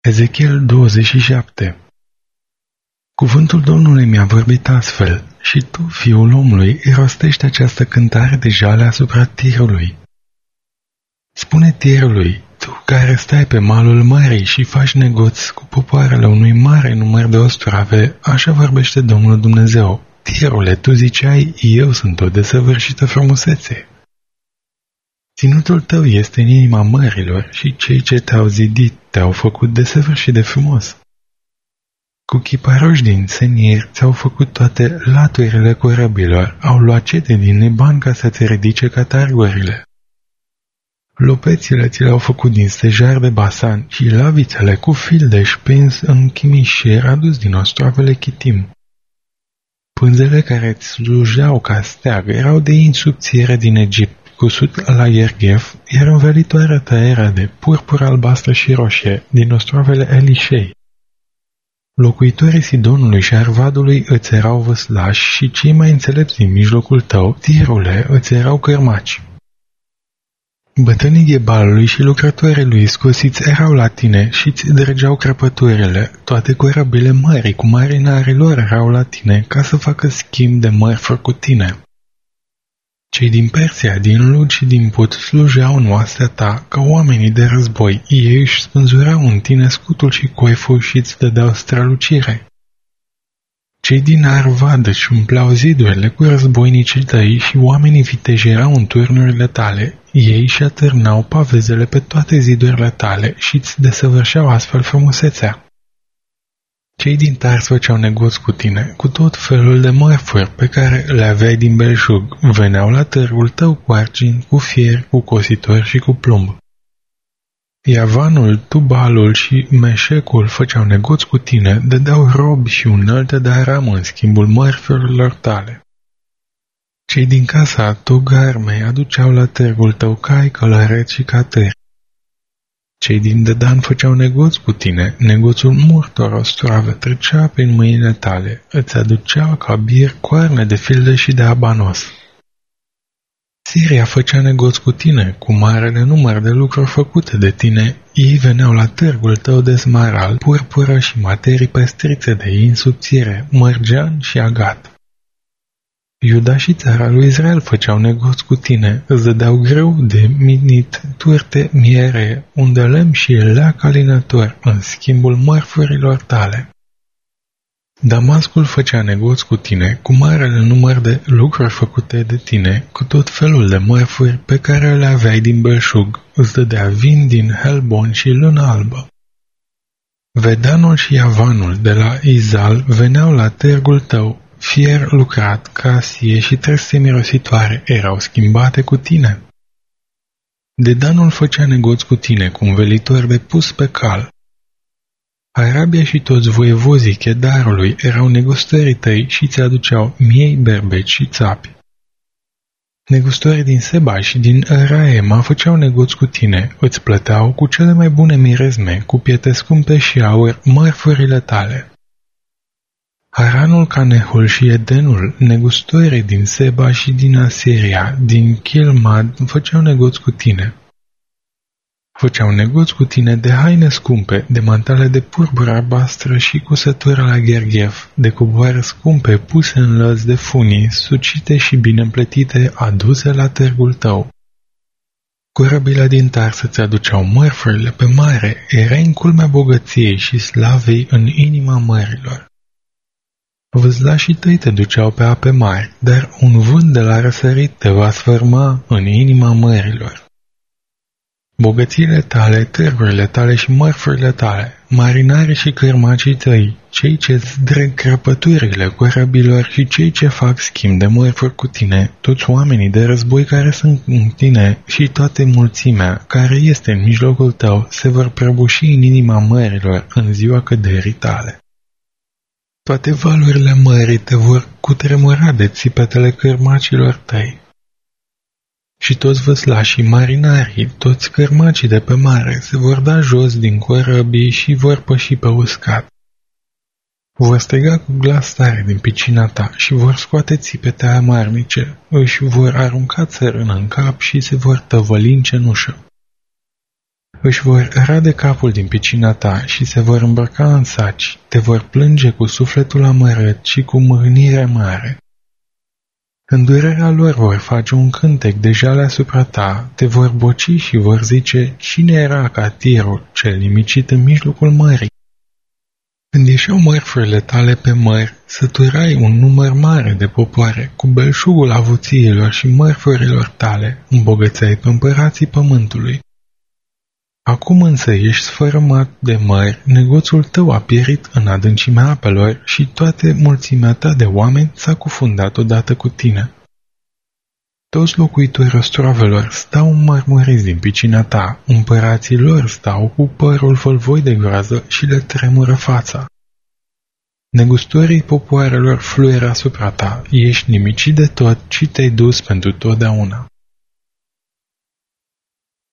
Ezechiel 27. Cuvântul Domnului mi-a vorbit astfel: și tu, fiul omului, îi rostești această cântare de jale asupra Tirului. Spune Tirului: tu care stai pe malul mării și faci negoț cu popoarele unui mare număr de ostrave, așa vorbește Domnul Dumnezeu. Tirule, tu ziceai, eu sunt o desăvârșită frumusețe. Ținutul tău este în inima mărilor și cei ce te-au zidit te-au făcut desăvârșit de frumos. Cu chiparoși din Senir ți-au făcut toate laturile corăbilor, au luat cete din Liban ca să te ridice catargurile. Lopețile ți le-au făcut din stejar de Basan și lavițele cu fildeș prins în chimișer adus din ostrovele Chitim. Pânzele care îți slujeau ca steag erau de in subțire din Egipt, cusut la Ierghef, iar învelitoarea ta era de purpur albastră și roșie din ostrovele Elișei. Locuitorii Sidonului și Arvadului îți erau văslași și cei mai înțelepți din mijlocul tău, Tirule, îți erau cărmaci. Bătrânii Ghebalului și lucrătorii lui scosiți erau la tine și îți dregeau crăpăturile, toate corăbile mării cu marinarii lor erau la tine ca să facă schimb de mărfuri cu tine. Cei din Persia, din Lud și din Put slujeau în oastea ta ca oamenii de război, ei își spânzurau în tine scutul și coiful și îți dădeau strălucire. Cei din Arvad își umpleau zidurile cu războinicii tăi și oamenii viteji erau în turnurile tale, ei și atârnau pavezele pe toate zidurile tale și îți desăvârșeau astfel frumusețea. Cei din Tars făceau negoț cu tine, cu tot felul de mărfuri pe care le aveai din belșug, veneau la târgul tău cu argint, cu fier, cu cositori și cu plumb. Iavanul, Tubalul și Meșecul făceau negoț cu tine, dădeau robi și unelte de aram în schimbul mărfurilor tale. Cei din casa Togarmei aduceau la târgul tău cai, călăreți și catări. Cei din Dedan făceau negoț cu tine, negoțul multor ostrave trecea prin mâinile tale, îți aduceau ca bir coarne de filde și de abanos. Siria făcea negoț cu tine, cu marele număr de lucruri făcute de tine, ei veneau la târgul tău de smaral, purpură și materii pestrițe de in subțire, mărgean și agat. Iuda și țara lui Israel făceau negoț cu tine, îți dădeau greu de minit, turte, miere, unde lemn și leac alinător, în schimbul mărfurilor tale. Damascul făcea negoț cu tine, cu marele număr de lucruri făcute de tine, cu tot felul de mărfuri pe care le aveai din belșug, îți dădea vin din Helbon și lână albă. Vedanul și Iavanul de la Izal veneau la târgul tău, fier lucrat, casie și trese mirositoare erau schimbate cu tine. Dedanul făcea negoț cu tine, cu un velitor de pus pe cal. Arabia și toți voievozii Chedarului erau negustării tăi și ți aduceau miei, berbeci și țapi. Negustorii din Seba și din Raema făceau negoț cu tine, îți plăteau cu cele mai bune mirezme, cu pietre scumpe și aur, mărfurile tale. Haranul, Canehul și Edenul, negustorii din Seba și din Asiria, din Chilmad, făceau negoț cu tine. Făceau negoț cu tine de haine scumpe, de mantale de purpură albastră și cu sătură la Gherghef, de coboare scumpe puse în lăzi de funii, sucite și bine împletite, aduse la târgul tău. Corăbile din Tars îți aduceau mărfurile pe mare, erai în culmea bogăției și slavei în inima mărilor. Vâzlașii tăi te duceau pe ape mari, dar un vânt de la răsărit te va sfârma în inima mărilor. Bogățiile tale, târgurile tale și mărfurile tale, marinarii și cărmacii tăi, cei ce-ți dreg crăpăturile corăbilor și cei ce fac schimb de mărfuri cu tine, toți oamenii de război care sunt în tine și toată mulțimea care este în mijlocul tău se vor prăbuși în inima mărilor în ziua căderii tale. Toate valurile mării te vor cutremura de țipetele cărmacilor tăi. Și toți văslașii marinarii, toți cărmacii de pe mare se vor da jos din corăbii și vor păși pe uscat. Vor striga cu glas tare din picina ta și vor scoate țipete amarnice, își vor arunca țărână în cap și se vor tăvăli în cenușă. Își vor rade capul din picina ta și se vor îmbrăca în saci, te vor plânge cu sufletul amărât și cu mâhnire mare. În durerea lor vor face un cântec de jale asupra ta, te vor boci și vor zice, cine era ca Tirul, cel nimicit în mijlocul mării? Când ieșeau mărfurile tale pe mări, săturai un număr mare de popoare, cu belșugul avuțiilor și mărfurilor tale, îmbogățeai pe împărații pământului. Acum însă ești sfărâmat de mări, negoțul tău a pierit în adâncimea apelor și toată mulțimea ta de oameni s-a cufundat odată cu tine. Toți locuitorii ostroavelor stau mărmuriți din picina ta, împărații lor stau cu părul fălvoi de groază și le tremură fața. Negustorii popoarelor fluieră asupra ta, ești nimicit de tot și te-ai dus pentru totdeauna.